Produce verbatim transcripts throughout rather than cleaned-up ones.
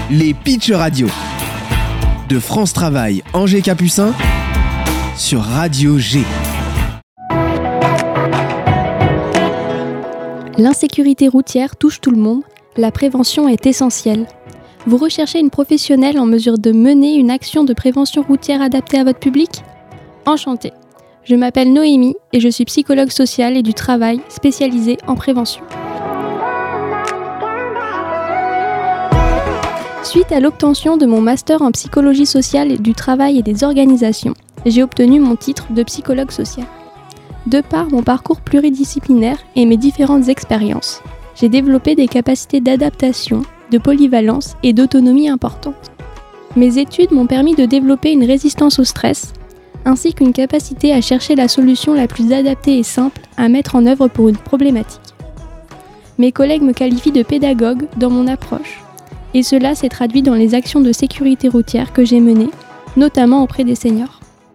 Les Pitch Radio de France Travail Angers Capucin sur Radio G. L'insécurité routière touche tout le monde, la prévention est essentielle. Vous recherchez une professionnelle en mesure de mener une action de prévention routière adaptée à votre public ? Enchantée. Je m'appelle Noémie et je suis psychologue sociale et du travail spécialisée en prévention. Suite à l'obtention de mon master en psychologie sociale du travail et des organisations, j'ai obtenu mon titre de psychologue social. De par mon parcours pluridisciplinaire et mes différentes expériences, j'ai développé des capacités d'adaptation, de polyvalence et d'autonomie importantes. Mes études m'ont permis de développer une résistance au stress, ainsi qu'une capacité à chercher la solution la plus adaptée et simple à mettre en œuvre pour une problématique. Mes collègues me qualifient de pédagogue dans mon approche, et cela s'est traduit dans les actions de sécurité routière que j'ai menées, notamment auprès des seniors.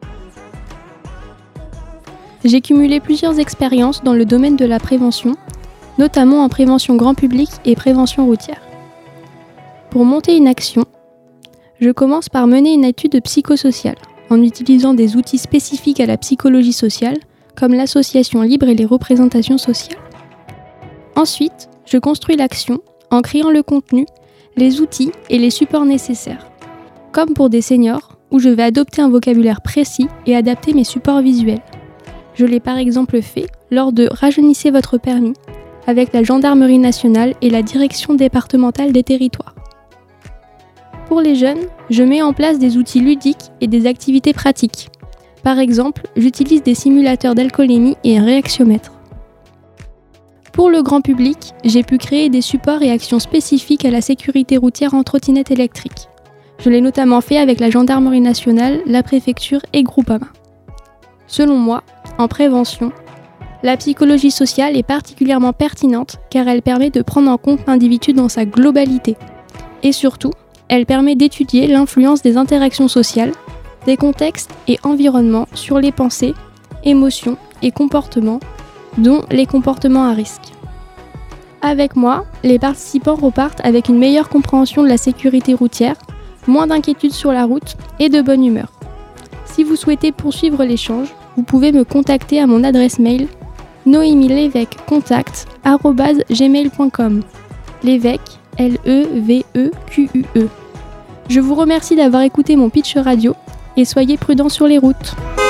J'ai cumulé plusieurs expériences dans le domaine de la prévention, notamment en prévention grand public et prévention routière. Pour monter une action, je commence par mener une étude psychosociale, en utilisant des outils spécifiques à la psychologie sociale, comme l'association libre et les représentations sociales. Ensuite, je construis l'action en créant le contenu, les outils et les supports nécessaires, comme pour des seniors, où je vais adopter un vocabulaire précis et adapter mes supports visuels. Je l'ai par exemple fait lors de Rajeunissez votre permis, avec la Gendarmerie nationale et la Direction départementale des territoires. Pour les jeunes, je mets en place des outils ludiques et des activités pratiques. Par exemple, j'utilise des simulateurs d'alcoolémie et un réaxiomètre. Pour le grand public, j'ai pu créer des supports et actions spécifiques à la sécurité routière en trottinette électrique. Je l'ai notamment fait avec la Gendarmerie nationale, la préfecture et Groupama. Selon moi, en prévention, la psychologie sociale est particulièrement pertinente car elle permet de prendre en compte l'individu dans sa globalité. Et surtout, elle permet d'étudier l'influence des interactions sociales, des contextes et environnements sur les pensées, émotions et comportements, dont les comportements à risque. Avec moi, les participants repartent avec une meilleure compréhension de la sécurité routière, moins d'inquiétude sur la route et de bonne humeur. Si vous souhaitez poursuivre l'échange, vous pouvez me contacter à mon adresse mail noemilevesque contact arobase gmail point com. Lévesque, L E V E Q U E. Je vous remercie d'avoir écouté mon pitch radio et soyez prudents sur les routes.